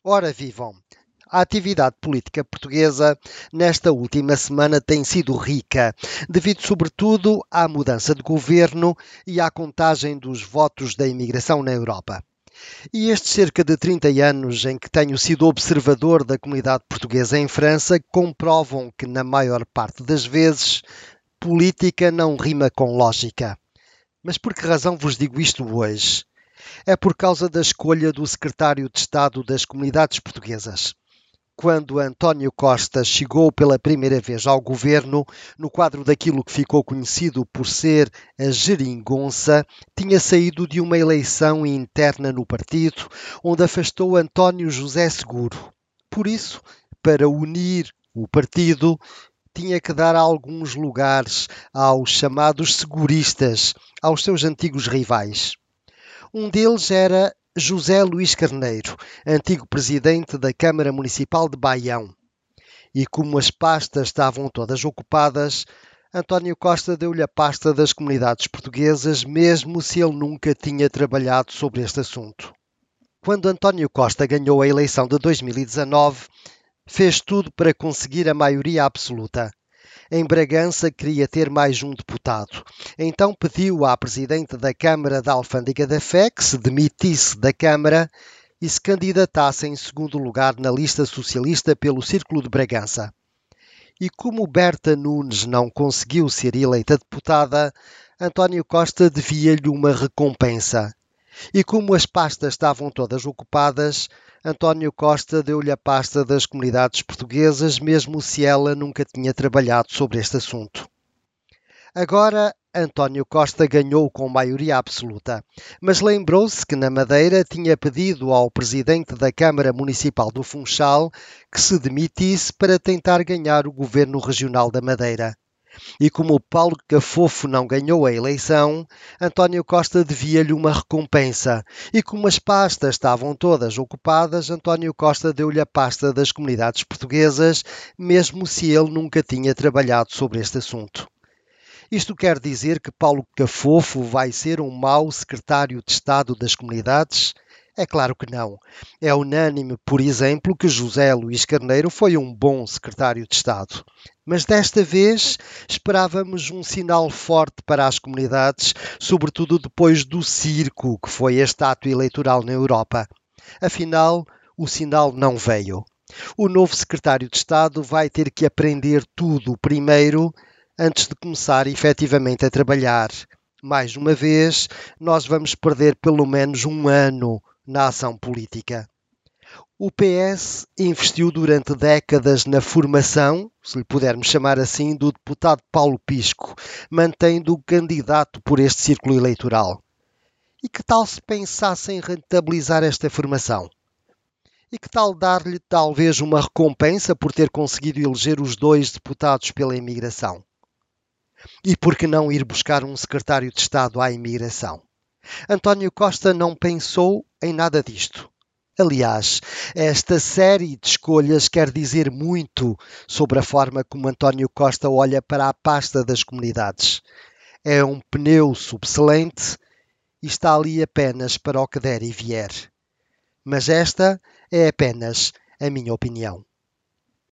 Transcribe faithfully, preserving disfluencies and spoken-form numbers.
Ora vivam! A atividade política portuguesa nesta última semana tem sido rica, devido sobretudo à mudança de governo e à contagem dos votos da imigração na Europa. E estes cerca de trinta anos em que tenho sido observador da comunidade portuguesa em França comprovam que, na maior parte das vezes, política não rima com lógica. Mas por que razão vos digo isto hoje? É por causa da escolha do secretário de Estado das Comunidades Portuguesas. Quando António Costa chegou pela primeira vez ao governo, no quadro daquilo que ficou conhecido por ser a geringonça, tinha saído de uma eleição interna no partido, onde afastou António José Seguro. Por isso, para unir o partido, tinha que dar alguns lugares aos chamados seguristas, aos seus antigos rivais. Um deles era José Luís Carneiro, antigo presidente da Câmara Municipal de Baião. E como as pastas estavam todas ocupadas, António Costa deu-lhe a pasta das comunidades portuguesas, mesmo se ele nunca tinha trabalhado sobre este assunto. Quando António Costa ganhou a eleição de dois mil e dezanove, fez tudo para conseguir a maioria absoluta. Em Bragança queria ter mais um deputado. Então pediu à presidente da Câmara da Alfândega da Fé que se demitisse da Câmara e se candidatasse em segundo lugar na lista socialista pelo Círculo de Bragança. E como Berta Nunes não conseguiu ser eleita deputada, António Costa devia-lhe uma recompensa. E como as pastas estavam todas ocupadas, António Costa deu-lhe a pasta das comunidades portuguesas, mesmo se ela nunca tinha trabalhado sobre este assunto. Agora, António Costa ganhou com maioria absoluta, mas lembrou-se que na Madeira tinha pedido ao presidente da Câmara Municipal do Funchal que se demitisse para tentar ganhar o governo regional da Madeira. E como Paulo Cafofo não ganhou a eleição, António Costa devia-lhe uma recompensa. E como as pastas estavam todas ocupadas, António Costa deu-lhe a pasta das comunidades portuguesas, mesmo se ele nunca tinha trabalhado sobre este assunto. Isto quer dizer que Paulo Cafofo vai ser um mau secretário de Estado das comunidades? É claro que não. É unânime, por exemplo, que José Luís Carneiro foi um bom secretário de Estado. Mas desta vez esperávamos um sinal forte para as comunidades, sobretudo depois do circo que foi este ato eleitoral na Europa. Afinal, o sinal não veio. O novo secretário de Estado vai ter que aprender tudo primeiro, antes de começar efetivamente a trabalhar. Mais uma vez, nós vamos perder pelo menos um ano na ação política. O P S investiu durante décadas na formação, se lhe pudermos chamar assim, do deputado Paulo Pisco, mantendo-o candidato por este círculo eleitoral. E que tal se pensasse em rentabilizar esta formação? E que tal dar-lhe talvez uma recompensa por ter conseguido eleger os dois deputados pela imigração? E por que não ir buscar um secretário de Estado à imigração? António Costa não pensou em nada disto. Aliás, esta série de escolhas quer dizer muito sobre a forma como António Costa olha para a pasta das comunidades. É um pneu subselente e está ali apenas para o que der e vier. Mas esta é apenas a minha opinião.